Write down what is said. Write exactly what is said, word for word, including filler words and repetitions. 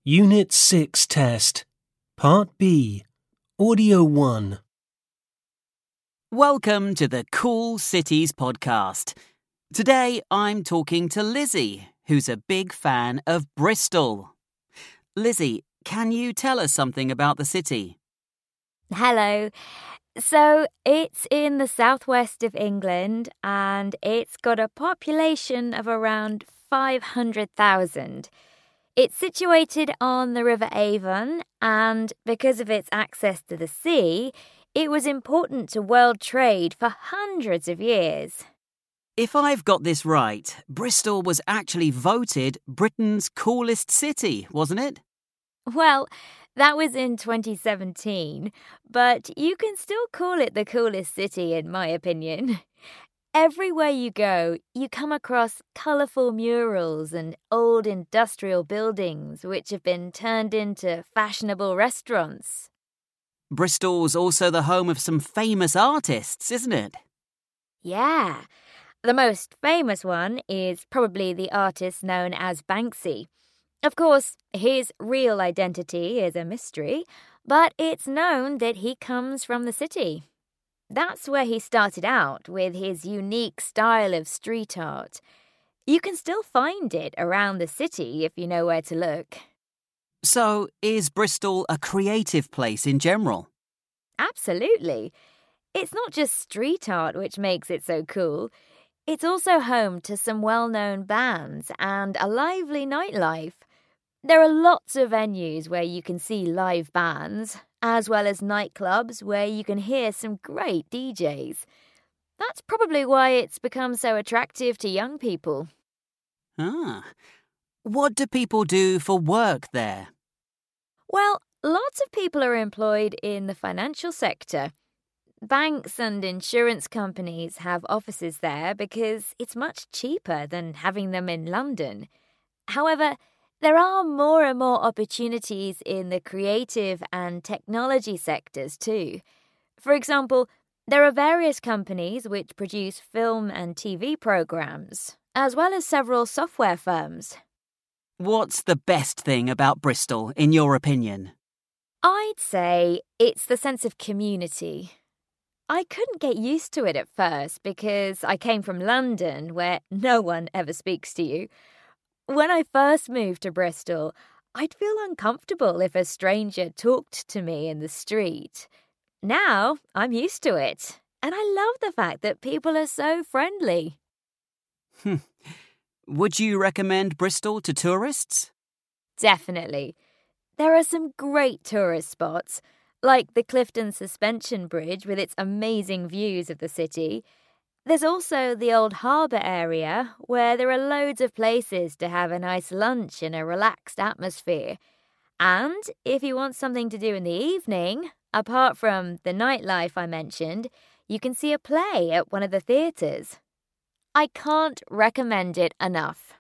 Unit six Test, Part B, Audio one. Welcome to the Cool Cities podcast. Today I'm talking to Lizzie, who's a big fan of Bristol. Lizzie, can you tell us something about the city? Hello. So it's in the southwest of England and it's got a population of around five hundred thousand. It's situated on the River Avon and because of its access to the sea, it was important to world trade for hundreds of years. If I've got this right, Bristol was actually voted Britain's coolest city, wasn't it? Well, that was in twenty seventeen, but you can still call it the coolest city in my opinion. Everywhere you go, you come across colourful murals and old industrial buildings which have been turned into fashionable restaurants. Bristol's also the home of some famous artists, isn't it? Yeah. The most famous one is probably the artist known as Banksy. Of course, his real identity is a mystery, but it's known that he comes from the city. That's where he started out with his unique style of street art. You can still find it around the city if you know where to look. So, is Bristol a creative place in general? Absolutely. It's not just street art which makes it so cool. It's also home to some well-known bands and a lively nightlife. There are lots of venues where you can see live bands, as well as nightclubs where you can hear some great D Js. That's probably why it's become so attractive to young people. Ah. What do people do for work there? Well, lots of people are employed in the financial sector. Banks and insurance companies have offices there because it's much cheaper than having them in London. However, there are more and more opportunities in the creative and technology sectors too. For example, there are various companies which produce film and T V programs, as well as several software firms. What's the best thing about Bristol, in your opinion? I'd say it's the sense of community. I couldn't get used to it at first because I came from London, where no one ever speaks to you. When I first moved to Bristol, I'd feel uncomfortable if a stranger talked to me in the street. Now, I'm used to it, and I love the fact that people are so friendly. Hmm. Would you recommend Bristol to tourists? Definitely. There are some great tourist spots, like the Clifton Suspension Bridge with its amazing views of the city. There's also the Old Harbour area, where there are loads of places to have a nice lunch in a relaxed atmosphere. And if you want something to do in the evening, apart from the nightlife I mentioned, you can see a play at one of the theatres. I can't recommend it enough.